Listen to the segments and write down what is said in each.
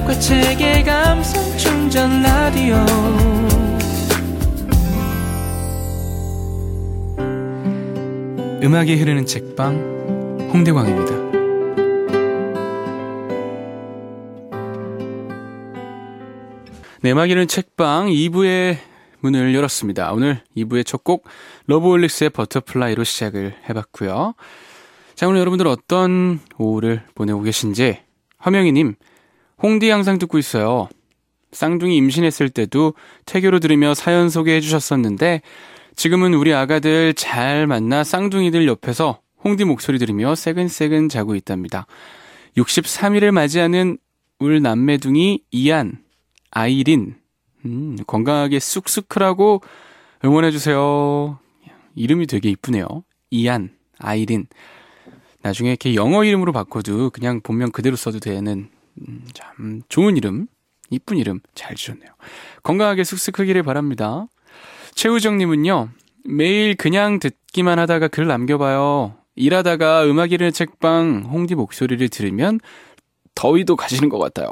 음악과 책의 감성 충전 라디오. 음악이 흐르는 책방 홍대광입니다. 네, 음악이 흐르는 책방 2부의 문을 열었습니다. 오늘 2부의 첫 곡 러브홀릭스의 버터플라이로 시작을 해봤고요. 자, 오늘 여러분들 어떤 오후를 보내고 계신지. 화명이님, 홍디 항상 듣고 있어요. 쌍둥이 임신했을 때도 태교로 들으며 사연 소개해 주셨었는데 지금은 우리 아가들 잘 만나 쌍둥이들 옆에서 홍디 목소리 들으며 새근새근 자고 있답니다. 63일을 맞이하는 울 남매둥이 이안, 아이린, 건강하게 쑥쑥 크라고 응원해 주세요. 이름이 되게 이쁘네요. 이안, 아이린. 나중에 이렇게 영어 이름으로 바꿔도 그냥 본명 그대로 써도 되는 참 좋은 이름, 이쁜 이름 잘 지었네요. 건강하게 쑥쑥 크기를 바랍니다. 최우정님은요, 매일 그냥 듣기만 하다가 글 남겨봐요. 일하다가 음악 이르는 책방 홍디 목소리를 들으면 더위도 가시는 것 같아요.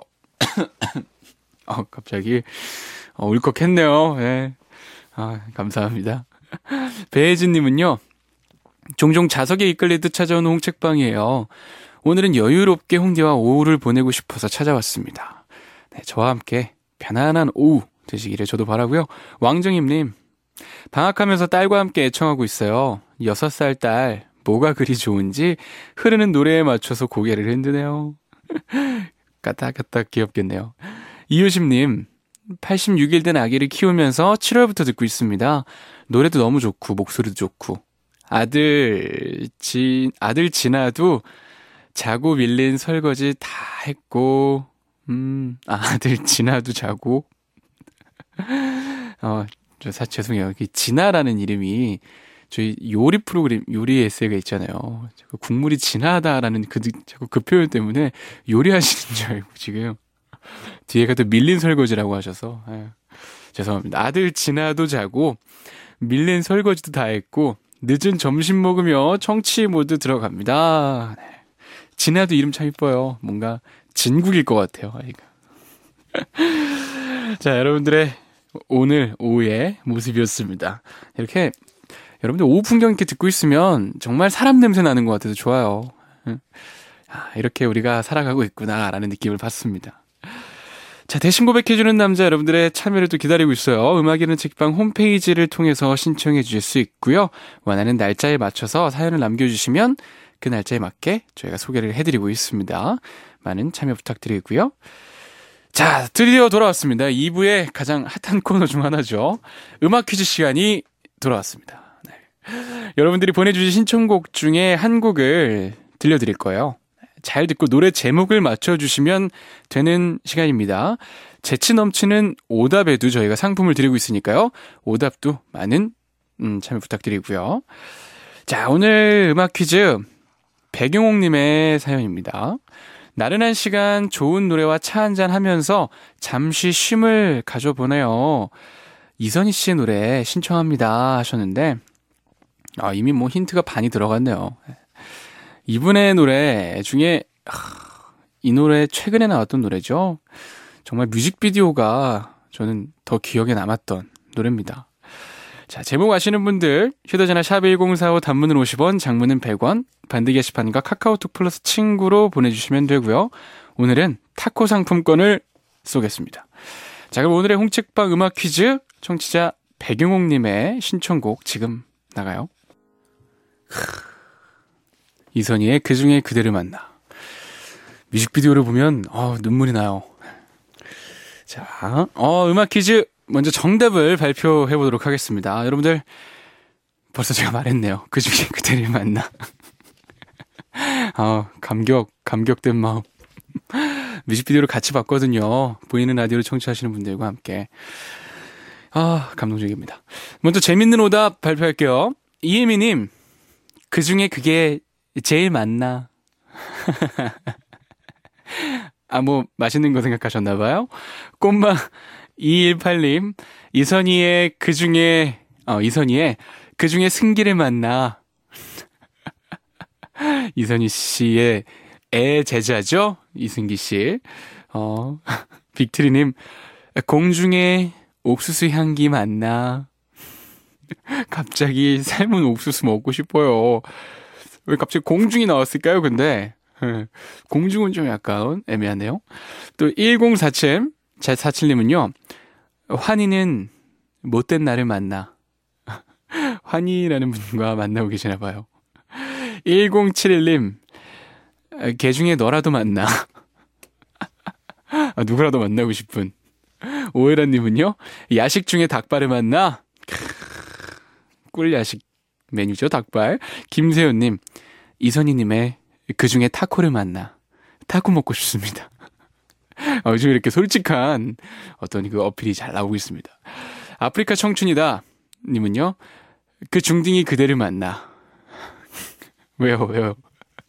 갑자기 울컥했네요. 네. 감사합니다. 배혜진님은요, 종종 자석에 이끌리듯 찾아오는 홍책방이에요. 오늘은 여유롭게 홍디와 오후를 보내고 싶어서 찾아왔습니다. 네, 저와 함께 편안한 오후 되시기를 저도 바라고요. 왕정임님, 방학하면서 딸과 함께 애청하고 있어요. 6살 딸, 뭐가 그리 좋은지 흐르는 노래에 맞춰서 고개를 흔드네요. 까딱까딱 귀엽겠네요. 이효심님, 86일 된 아기를 키우면서 7월부터 듣고 있습니다. 노래도 너무 좋고 목소리도 좋고 아들 진아도 자고 밀린 설거지 다 했고 아들 진아도 자고 죄송해요. 진아라는 이름이 저희 요리 프로그램 요리 에세이가 있잖아요. 국물이 진하다라는 자꾸 그 표현 때문에 요리하시는 줄 알고 지금 뒤에가 또 밀린 설거지라고 하셔서 죄송합니다. 아들 진아도 자고 밀린 설거지도 다 했고 늦은 점심 먹으며 청취 모드 들어갑니다. 네. 진아도 이름 참 이뻐요. 뭔가 진국일 것 같아요. 아이가. 자, 여러분들의 오늘 오후의 모습이었습니다. 이렇게 여러분들 오후 풍경 이렇게 듣고 있으면 정말 사람 냄새 나는 것 같아서 좋아요. 이렇게 우리가 살아가고 있구나라는 느낌을 받습니다. 자, 대신 고백해주는 남자 여러분들의 참여를 또 기다리고 있어요. 음악이는 책방 홈페이지를 통해서 신청해 주실 수 있고요. 원하는 날짜에 맞춰서 사연을 남겨주시면 그 날짜에 맞게 저희가 소개를 해드리고 있습니다. 많은 참여 부탁드리고요. 자, 드디어 돌아왔습니다. 2부의 가장 핫한 코너 중 하나죠. 음악 퀴즈 시간이 돌아왔습니다. 네. 여러분들이 보내주신 신청곡 중에 한 곡을 들려드릴 거예요. 잘 듣고 노래 제목을 맞춰주시면 되는 시간입니다. 재치 넘치는 오답에도 저희가 상품을 드리고 있으니까요. 오답도 많은 참여 부탁드리고요. 자, 오늘 음악 퀴즈 백용옥님의 사연입니다. 나른한 시간 좋은 노래와 차 한잔 하면서 잠시 쉼을 가져보네요. 이선희 씨의 노래 신청합니다 하셨는데 이미 뭐 힌트가 반이 들어갔네요. 이분의 노래 중에 이 노래 최근에 나왔던 노래죠. 정말 뮤직비디오가 저는 더 기억에 남았던 노래입니다. 자, 제목 아시는 분들 휴대전화 샵1045 단문은 50원, 장문은 100원, 반드 게시판과 카카오톡 플러스 친구로 보내주시면 되고요. 오늘은 타코 상품권을 쏘겠습니다. 자, 그럼 오늘의 홍책방 음악 퀴즈 청취자 백용옥님의 신청곡 지금 나가요. 이선희의 그중에 그대를 만나. 뮤직비디오를 보면 눈물이 나요. 자, 음악 퀴즈 먼저 정답을 발표해 보도록 하겠습니다. 여러분들 벌써 제가 말했네요. 그중에 그대를 만나. 감격된 마음. 뮤직비디오를 같이 봤거든요. 보이는 라디오를 청취하시는 분들과 함께. 감동적입니다. 먼저 재밌는 오답 발표할게요. 이혜미님, 그중에 그게 제일 맞나? 맛있는 거 생각하셨나봐요. 꽃마 218님, 이선희의 그중에 승기를 만나. 이선희 씨의 애 제자죠? 이승기 씨. 빅트리님, 공중에 옥수수 향기 맞나? 갑자기 삶은 옥수수 먹고 싶어요. 왜 갑자기 공중이 나왔을까요, 근데? 공중은 좀 약간 애매하네요. 또 1047님은요, 환희는 못된 나를 만나. 환희라는 분과 만나고 계시나 봐요. 1071님, 개 중에 너라도 만나. 누구라도 만나고 싶은. 오해라님은요, 야식 중에 닭발을 만나. 꿀 야식 메뉴죠, 닭발. 김세현님, 이선희님의 그 중에 타코를 만나. 타코 먹고 싶습니다. 요즘 이렇게 솔직한 어떤 그 어필이 잘 나오고 있습니다. 아프리카 청춘이다 님은요, 그 중딩이 그대를 만나. 왜요?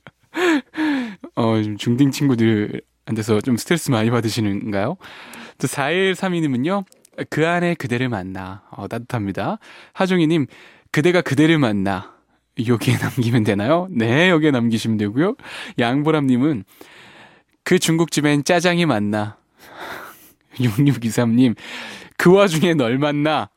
중딩 친구들한테서 좀 스트레스 많이 받으시는가요? 또 4132님은요, 그 안에 그대를 만나. 따뜻합니다. 하종이님, 그대가 그대를 만나. 여기에 남기면 되나요? 네, 여기에 남기시면 되고요. 양보람님은 그 중국집엔 짜장이 만나. 6623님, 그 와중에 널 만나.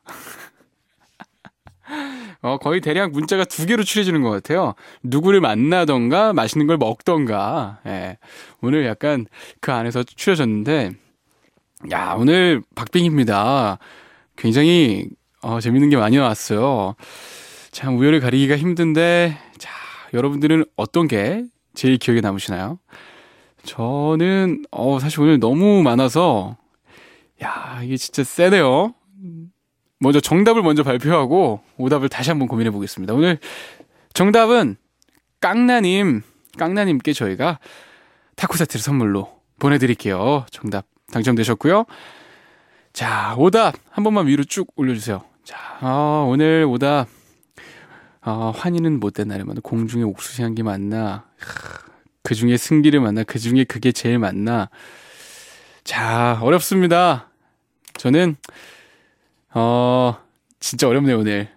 거의 대략 문자가 2개로 추려지는 것 같아요. 누구를 만나던가 맛있는 걸 먹던가. 예, 오늘 약간 그 안에서 추려졌는데, 야, 오늘 박빙입니다. 굉장히 재밌는 게 많이 나왔어요. 참 우열을 가리기가 힘든데, 자, 여러분들은 어떤 게 제일 기억에 남으시나요? 저는 사실 오늘 너무 많아서, 야, 이게 진짜 세네요. 먼저 정답을 먼저 발표하고 오답을 다시 한번 고민해 보겠습니다. 오늘 정답은 깡나님께 저희가 타코 세트를 선물로 보내드릴게요. 정답 당첨되셨고요. 자, 오답 한 번만 위로 쭉 올려주세요. 자, 오늘 오답, 환희는 못된 날에 만나. 공중에 옥수수 향기 만나. 그 중에 승기를 만나. 그 중에 그게 제일 만나. 자, 어렵습니다. 저는 진짜 어렵네요, 오늘.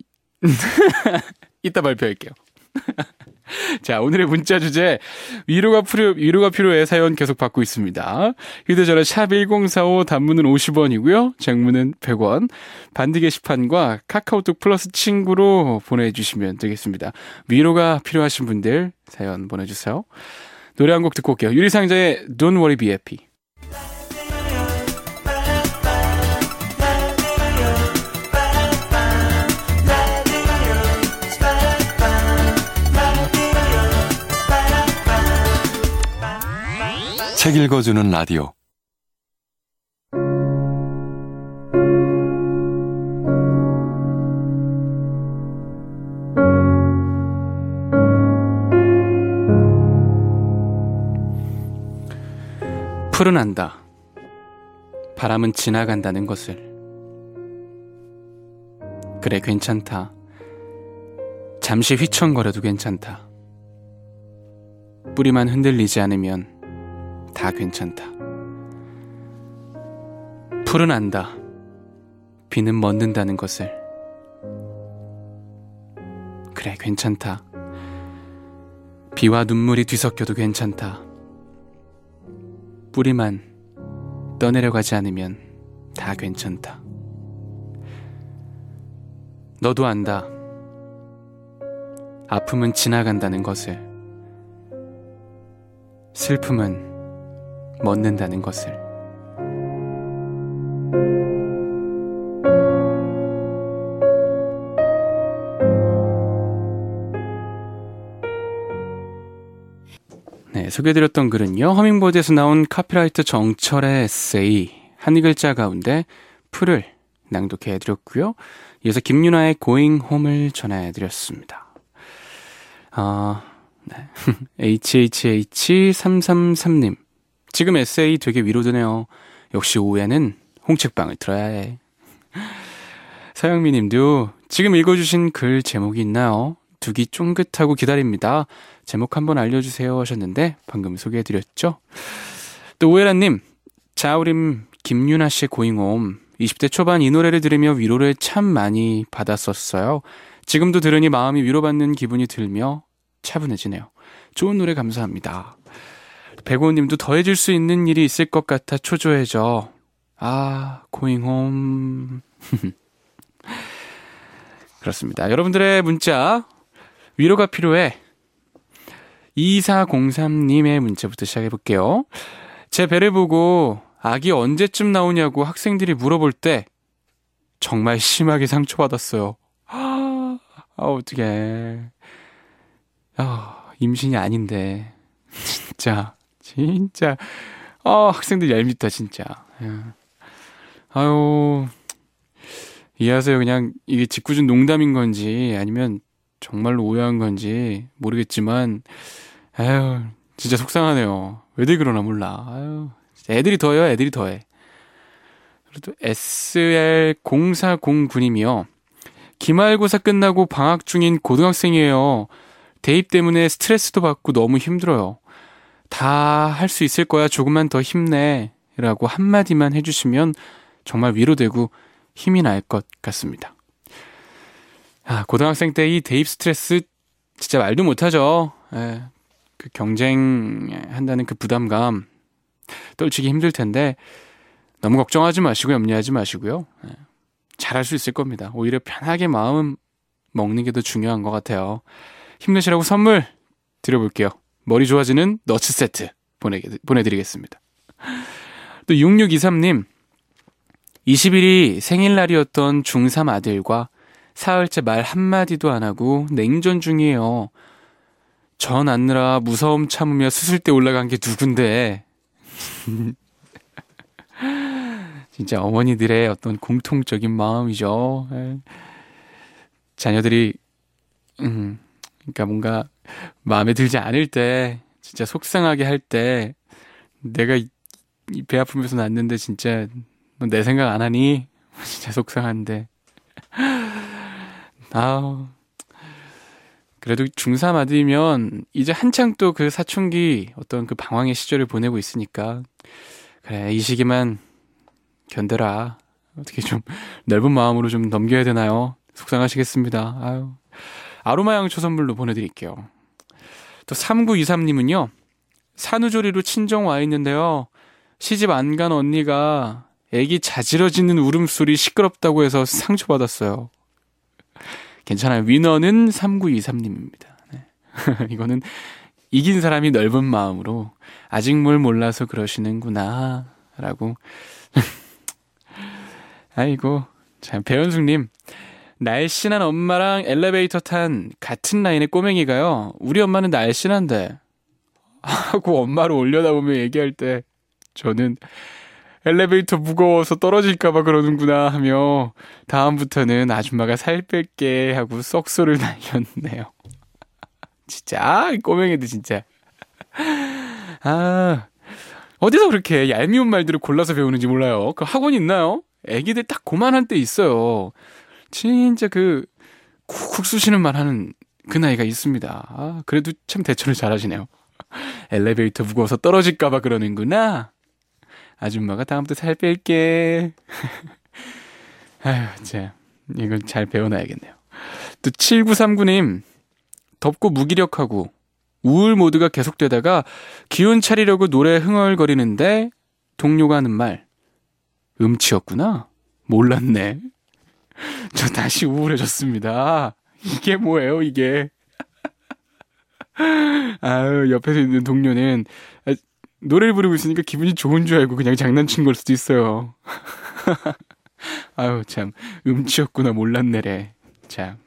이따 발표할게요. 자, 오늘의 문자 주제, 위로가 필요해 사연 계속 받고 있습니다. 휴대전화 샵1045, 단문은 50원이고요. 장문은 100원. 반디 게시판과 카카오톡 플러스 친구로 보내주시면 되겠습니다. 위로가 필요하신 분들 사연 보내주세요. 노래 한 곡 듣고 올게요. 유리상자의 Don't Worry Be Happy. 책 읽어주는 라디오. 풀은 안다. 바람은 지나간다는 것을. 그래, 괜찮다. 잠시 휘청거려도 괜찮다. 뿌리만 흔들리지 않으면 다 괜찮다. 풀은 안다. 비는 멎는다는 것을. 그래, 괜찮다. 비와 눈물이 뒤섞여도 괜찮다. 뿌리만 떠내려가지 않으면 다 괜찮다. 너도 안다. 아픔은 지나간다는 것을. 슬픔은 멎는다는 것을. 네, 소개해드렸던 글은요, 허밍버드에서 나온 카피라이터 정철의 에세이 한 글자 가운데 풀을 낭독해드렸고요. 이어서 김윤아의 Going Home을 전해드렸습니다. 네. HHH333님, 지금 에세이 되게 위로되네요. 역시 오후에는 홍책방을 들어야 해. 서영미님도 지금 읽어주신 글 제목이 있나요? 두기 쫑긋하고 기다립니다. 제목 한번 알려주세요 하셨는데 방금 소개해드렸죠. 또 오해라님, 자우림 김윤아 씨의 고잉홈, 20대 초반 이 노래를 들으며 위로를 참 많이 받았었어요. 지금도 들으니 마음이 위로받는 기분이 들며 차분해지네요. 좋은 노래 감사합니다. 백오님도 더해질 수 있는 일이 있을 것 같아 초조해져. going home. 그렇습니다. 여러분들의 문자, 위로가 필요해. 2403님의 문자부터 시작해볼게요. 제 배를 보고 아기 언제쯤 나오냐고 학생들이 물어볼 때 정말 심하게 상처받았어요. 어떡해. 임신이 아닌데. 진짜. 학생들 얄밉다, 진짜. 아유, 이해하세요. 그냥 이게 짓궂은 농담인 건지 아니면 정말로 오해한 건지 모르겠지만, 아유, 진짜 속상하네요. 왜들 그러나 몰라. 아유, 애들이 더해요, 애들이 더해. 그래도 SL0409님이요. 기말고사 끝나고 방학 중인 고등학생이에요. 대입 때문에 스트레스도 받고 너무 힘들어요. 다 할 수 있을 거야. 조금만 더 힘내. 라고 한마디만 해주시면 정말 위로되고 힘이 날 것 같습니다. 고등학생 때 이 대입 스트레스 진짜 말도 못하죠. 그 경쟁한다는 그 부담감 떨치기 힘들 텐데 너무 걱정하지 마시고 염려하지 마시고요. 잘할 수 있을 겁니다. 오히려 편하게 마음 먹는 게 더 중요한 것 같아요. 힘내시라고 선물 드려볼게요. 머리 좋아지는 너츠 세트 보내드리겠습니다. 또 6623님, 20일이 생일날이었던 중3 아들과 사흘째 말 한마디도 안 하고 냉전 중이에요. 전 안느라 무서움 참으며 수술대 올라간 게 누군데. 진짜 어머니들의 어떤 공통적인 마음이죠. 자녀들이 그러니까 뭔가 마음에 들지 않을 때, 진짜 속상하게 할 때, 내가 이 배 아프면서 낳는데 진짜 너 내 생각 안 하니? 진짜 속상한데. 그래도 중3 아들이면 이제 한창 또 그 사춘기 어떤 그 방황의 시절을 보내고 있으니까, 그래, 이 시기만 견뎌라. 어떻게 좀 넓은 마음으로 좀 넘겨야 되나요? 속상하시겠습니다. 아로마 향초 선물로 보내드릴게요. 또 3923님은요. 산후조리로 친정 와 있는데요. 시집 안 간 언니가 애기 자지러지는 울음소리 시끄럽다고 해서 상처받았어요. 괜찮아요. 위너는 3923님입니다. 네. 이거는 이긴 사람이 넓은 마음으로 아직 뭘 몰라서 그러시는구나 라고. 아이고, 참, 배현숙님, 날씬한 엄마랑 엘리베이터 탄 같은 라인의 꼬맹이가요, 우리 엄마는 날씬한데 하고 엄마를 올려다보며 얘기할 때 저는 엘리베이터 무거워서 떨어질까봐 그러는구나 하며 다음부터는 아줌마가 살 뺄게 하고 썩소를 날렸네요. 진짜 꼬맹이들 진짜. 어디서 그렇게 얄미운 말들을 골라서 배우는지 몰라요. 그 학원 있나요? 애기들 딱 고만한 때 있어요. 진짜 그 쿡쿡 쑤시는 말 하는 그 나이가 있습니다. 그래도 참 대처를 잘하시네요. 엘리베이터 무거워서 떨어질까봐 그러는구나. 아줌마가 다음부터 살 뺄게. 아휴, 참, 이걸 잘 배워놔야겠네요. 또 7939님, 덥고 무기력하고 우울 모드가 계속되다가 기운 차리려고 노래 흥얼거리는데 동료가 하는 말, 음치였구나? 몰랐네. 저 다시 우울해졌습니다. 이게 뭐예요, 이게. 옆에서 있는 동료는 노래를 부르고 있으니까 기분이 좋은 줄 알고 그냥 장난친 걸 수도 있어요. 참, 음치였구나, 몰랐네래. 참.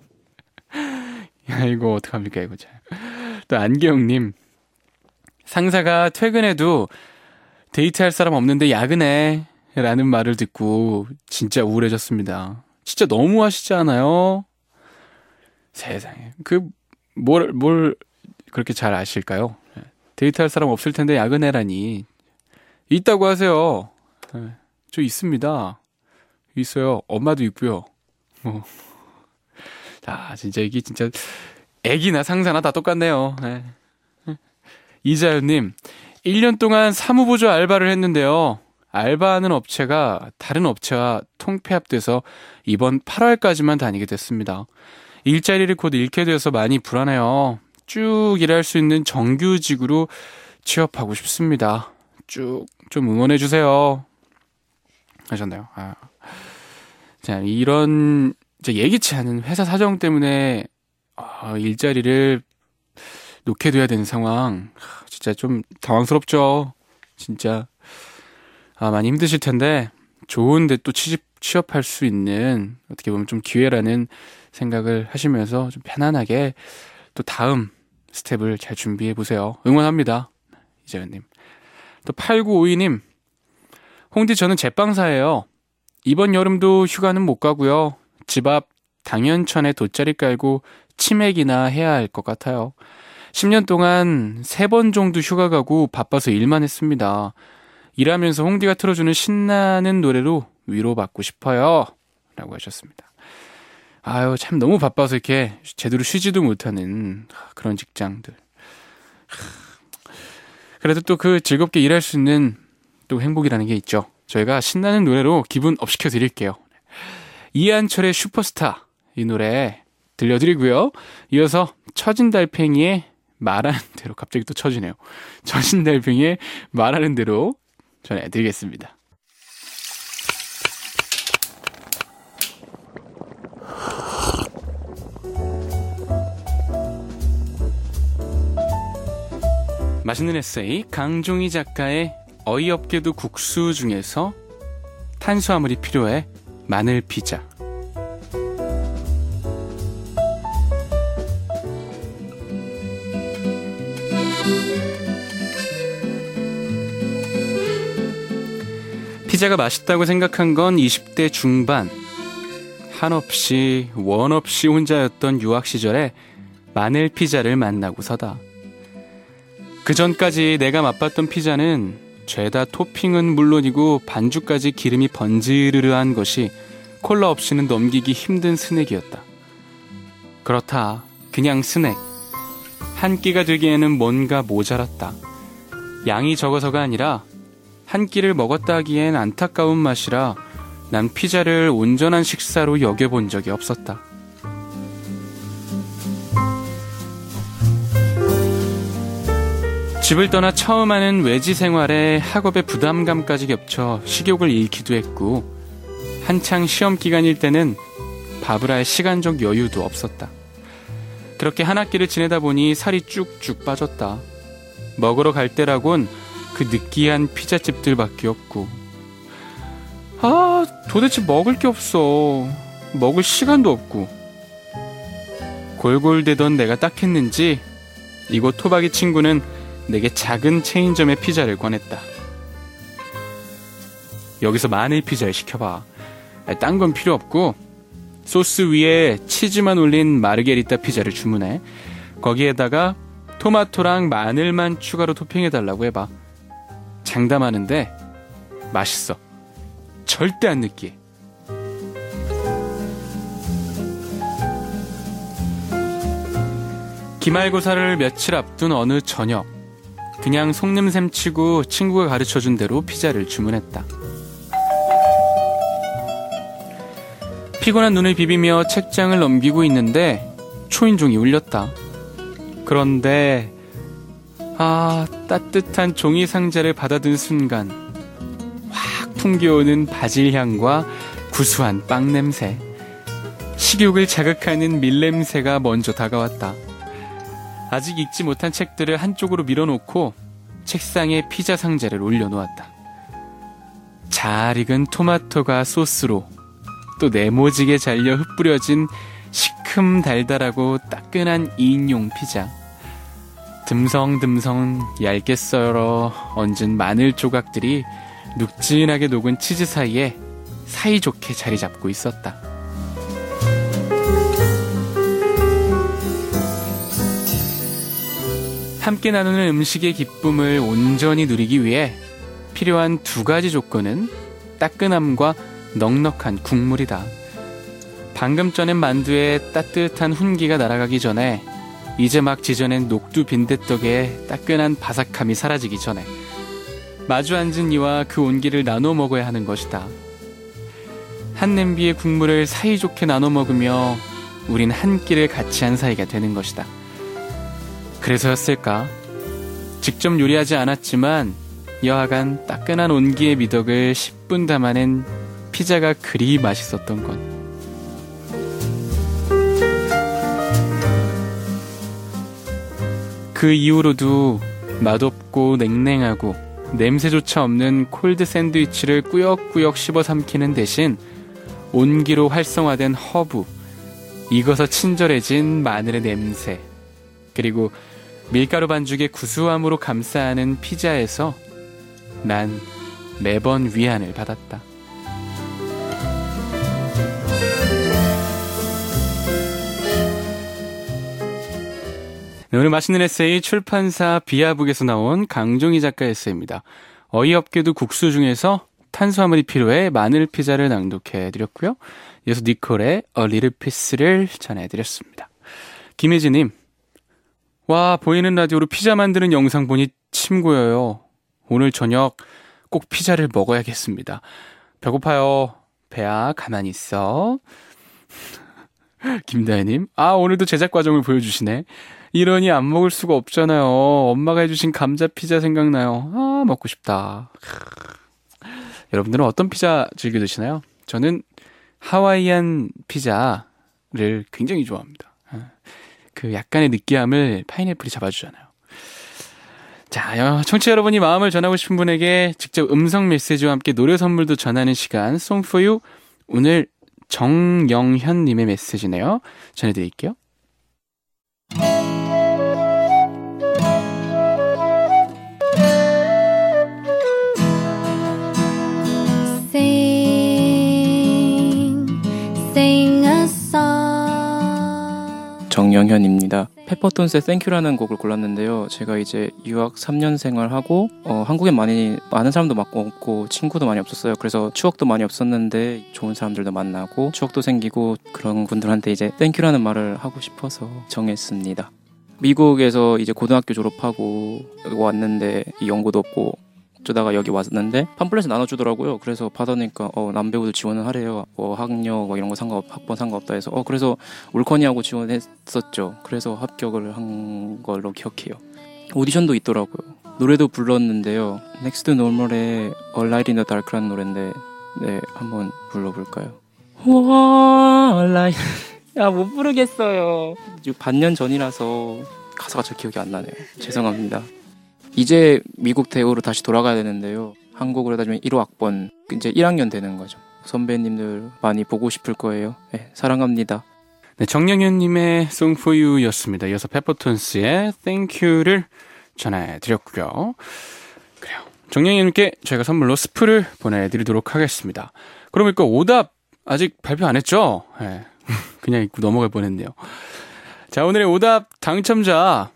이거 어떡합니까, 이거 참. 또 안기영님, 상사가 퇴근해도 데이트할 사람 없는데 야근해 라는 말을 듣고 진짜 우울해졌습니다. 진짜 너무하시지 않아요? 세상에, 뭘 그렇게 잘 아실까요? 데이트할 사람 없을 텐데 야근해라니. 있다고 하세요. 저 있습니다. 있어요. 엄마도 있고요. 진짜 이게 진짜 애기나 상사나 다 똑같네요. 이자연님, 1년 동안 사무보조 알바를 했는데요. 알바하는 업체가 다른 업체와 통폐합돼서 이번 8월까지만 다니게 됐습니다. 일자리를 곧 잃게 돼서 많이 불안해요. 쭉 일할 수 있는 정규직으로 취업하고 싶습니다. 쭉 좀 응원해주세요. 하셨나요? 자, 이런 예기치 않은 회사 사정 때문에 일자리를 놓게 돼야 되는 상황, 진짜 좀 당황스럽죠. 진짜 많이 힘드실 텐데 좋은데 또 취업할 수 있는 어떻게 보면 좀 기회라는 생각을 하시면서 좀 편안하게 또 다음 스텝을 잘 준비해 보세요. 응원합니다. 이재현님. 또 8952님, 홍디 저는 제빵사예요. 이번 여름도 휴가는 못 가고요. 집 앞 당연천에 돗자리 깔고 치맥이나 해야 할 것 같아요. 10년 동안 3번 정도 휴가 가고 바빠서 일만 했습니다. 일하면서 홍디가 틀어주는 신나는 노래로 위로받고 싶어요. 라고 하셨습니다. 아유, 참 너무 바빠서 이렇게 제대로 쉬지도 못하는 그런 직장들. 그래도 또 그 즐겁게 일할 수 있는 또 행복이라는 게 있죠. 저희가 신나는 노래로 기분 업 시켜드릴게요. 이한철의 슈퍼스타, 이 노래 들려드리고요. 이어서 처진 달팽이의 말하는 대로, 갑자기 또 처지네요. 처진 달팽이의 말하는 대로 전해드리겠습니다. 맛있는 에세이 강종희 작가의 어이없게도 국수 중에서 탄수화물이 필요해 마늘 피자. 피자가 맛있다고 생각한 건 20대 중반. 한없이 원없이 혼자였던 유학 시절에 마늘 피자를 만나고서다. 그 전까지 내가 맛봤던 피자는 죄다 토핑은 물론이고 반죽까지 기름이 번지르르한 것이 콜라 없이는 넘기기 힘든 스낵이었다. 그렇다. 그냥 스낵. 한 끼가 되기에는 뭔가 모자랐다. 양이 적어서가 아니라 한 끼를 먹었다 하기엔 안타까운 맛이라 난 피자를 온전한 식사로 여겨본 적이 없었다. 집을 떠나 처음 하는 외지 생활에 학업의 부담감까지 겹쳐 식욕을 잃기도 했고, 한창 시험 기간일 때는 밥을 할 시간적 여유도 없었다. 그렇게 한 학기를 지내다 보니 살이 쭉쭉 빠졌다. 먹으러 갈 때라곤 그 느끼한 피자집들밖에 없고, 도대체 먹을 게 없어. 먹을 시간도 없고. 골골대던 내가 딱했는지 이곳 토박이 친구는 내게 작은 체인점의 피자를 권했다. 여기서 마늘 피자를 시켜봐. 딴 건 필요 없고 소스 위에 치즈만 올린 마르게리따 피자를 주문해. 거기에다가 토마토랑 마늘만 추가로 토핑해달라고 해봐. 장담하는데 맛있어. 절대 안 느끼해. 기말고사를 며칠 앞둔 어느 저녁, 그냥 속냄샘 치고 친구가 가르쳐준 대로 피자를 주문했다. 피곤한 눈을 비비며 책장을 넘기고 있는데 초인종이 울렸다. 그런데 따뜻한 종이 상자를 받아든 순간 확 풍겨오는 바질 향과 구수한 빵 냄새, 식욕을 자극하는 밀냄새가 먼저 다가왔다. 아직 읽지 못한 책들을 한쪽으로 밀어놓고 책상에 피자 상자를 올려놓았다. 잘 익은 토마토가 소스로 또 네모지게 잘려 흩뿌려진 시큼달달하고 따끈한 2인용 피자. 듬성듬성 얇게 썰어 얹은 마늘 조각들이 눅진하게 녹은 치즈 사이에 사이좋게 자리 잡고 있었다. 함께 나누는 음식의 기쁨을 온전히 누리기 위해 필요한 2가지 조건은 따끈함과 넉넉한 국물이다. 방금 쪄낸 만두에 따뜻한 훈기가 날아가기 전에, 이제 막 지져낸 녹두 빈대떡에 따끈한 바삭함이 사라지기 전에 마주 앉은 이와 그 온기를 나눠 먹어야 하는 것이다. 한 냄비의 국물을 사이좋게 나눠 먹으며 우린 한 끼를 같이 한 사이가 되는 것이다. 그래서였을까? 직접 요리하지 않았지만 여하간 따끈한 온기의 미덕을 10분 담아낸 피자가 그리 맛있었던 것. 그 이후로도 맛없고 냉랭하고 냄새조차 없는 콜드 샌드위치를 꾸역꾸역 씹어 삼키는 대신 온기로 활성화된 허브, 익어서 친절해진 마늘의 냄새, 그리고 밀가루 반죽의 구수함으로 감싸는 피자에서 난 매번 위안을 받았다. 네, 오늘 맛있는 에세이 출판사 비아북에서 나온 강종희 작가 에세이입니다. 어이없게도 국수 중에서 탄수화물이 필요해 마늘 피자를 낭독해드렸고요. 이어서 니콜의 A Little Piece를 전해드렸습니다. 김혜진님, 와, 보이는 라디오로 피자 만드는 영상 보니 침 고여요. 오늘 저녁 꼭 피자를 먹어야겠습니다. 배고파요. 배야 가만히 있어. 김다혜님, 아, 오늘도 제작 과정을 보여주시네. 이러니 안 먹을 수가 없잖아요. 엄마가 해주신 감자 피자 생각나요. 아, 먹고 싶다. 여러분들은 어떤 피자 즐겨 드시나요? 저는 하와이안 피자를 굉장히 좋아합니다. 그 약간의 느끼함을 파인애플이 잡아주잖아요. 자, 청취자 여러분이 마음을 전하고 싶은 분에게 직접 음성 메시지와 함께 노래 선물도 전하는 시간 Song for You. 오늘 정영현님의 메시지네요. 전해드릴게요. 정영현입니다. 페퍼톤스의 땡큐라는 곡을 골랐는데요. 제가 이제 유학 3년 생활하고 한국에 많은 사람도 많고 친구도 많이 없었어요. 그래서 추억도 많이 없었는데 좋은 사람들도 만나고 추억도 생기고 그런 분들한테 이제 땡큐라는 말을 하고 싶어서 정했습니다. 미국에서 이제 고등학교 졸업하고 여기 왔는데 연고도 없고 어쩌다가 여기 왔는데 팜플렛을 나눠주더라고요. 그래서 받으니까 남배우들 지원을 하래요. 학력 이런 거 학번 상관없다 해서 그래서 올커니하고 지원했었죠. 그래서 합격을 한 걸로 기억해요. 오디션도 있더라고요. 노래도 불렀는데요. 넥스트 노멀의 A Light in the Dark라는 노래인데 네, 한번 불러볼까요? 와, Light. 야, 못 부르겠어요. 반년 전이라서 가사가 잘 기억이 안 나네요. 죄송합니다. 이제 미국 대우로 다시 돌아가야 되는데요. 한국으로 따지면 1호학번, 이제 1학년 되는 거죠. 선배님들 많이 보고 싶을 거예요. 네, 사랑합니다. 네, 정영현님의 Song for You였습니다. 이어서 페퍼톤스의 Thank You를 전해드렸고요. 그래요. 정영현님께 저희가 선물로 스프를 보내드리도록 하겠습니다. 그러니까 오답 아직 발표 안 했죠? 네, 그냥 읽고 넘어갈 뻔했네요. 자, 오늘의 오답 당첨자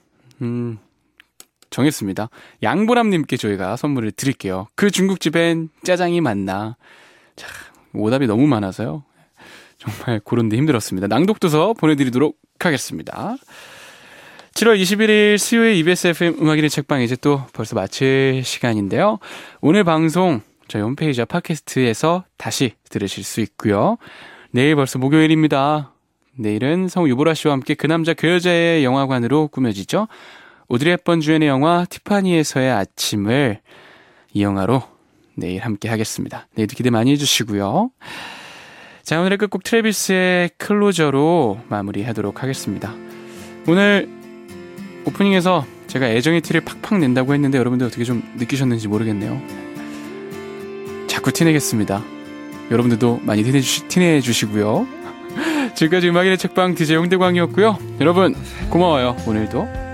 정했습니다. 양보람님께 저희가 선물을 드릴게요. 그 중국집엔 짜장이 맞나. 자, 오답이 너무 많아서요. 정말 고른데 힘들었습니다. 낭독도서 보내드리도록 하겠습니다. 7월 21일 수요일 EBS FM 음악일의 책방 이제 또 벌써 마칠 시간인데요. 오늘 방송 저희 홈페이지와 팟캐스트에서 다시 들으실 수 있고요. 내일 벌써 목요일입니다. 내일은 성우 유보라 씨와 함께 그 남자 그 여자의 영화관으로 꾸며지죠. 오드리 헵번 주연의 영화 티파니에서의 아침을 이 영화로 내일 함께 하겠습니다. 내일도 기대 많이 해주시고요. 자, 오늘의 끝곡 트래비스의 클로저로 마무리하도록 하겠습니다. 오늘 오프닝에서 제가 애정의 티를 팍팍 낸다고 했는데 여러분들 어떻게 좀 느끼셨는지 모르겠네요. 자꾸 티내겠습니다. 여러분들도 많이 티내주시고요. 지금까지 음악인의 책방 DJ 홍대광이었고요. 여러분 고마워요. 오늘도